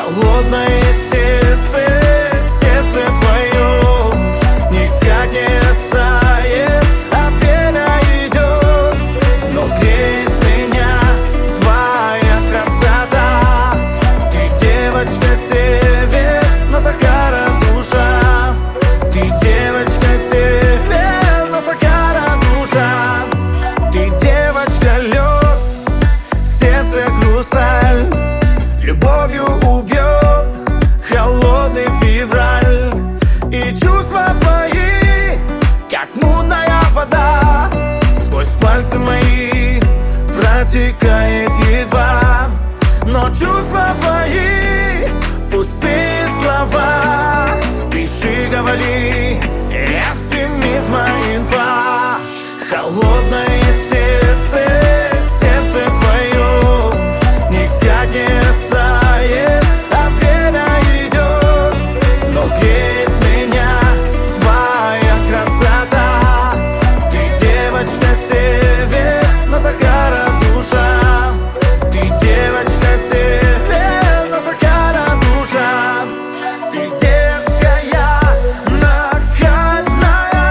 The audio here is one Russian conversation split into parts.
Холодное сердце, сердце твое никак не растает, а время идет, но греет меня твоя красота. Ты девочка север, на Сахара душа. Ты девочка север, на Сахара душа. Ты девочка лед, сердце хрусталь. Любовью убьет холодный февраль. И чувства твои, как мутная вода, сквозь пальцы мои протекает едва. Но чувства твои, пустые слова, пиши, говори, эвфемизма инфа. Холодное сердце, сердце твое никак не растает, а время идет, но греет меня твоя красота. Ты девочка север, на Сахара душа. Ты девочка север, на Сахара душа. Ты дерзкая, нахальная,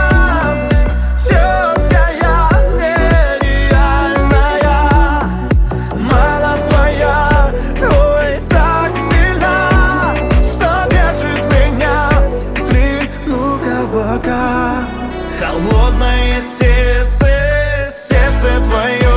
четкая, нереальная. Мало твоя, ой, так сильна, что держит меня в плену кабака. Холодное сердце, сердце твое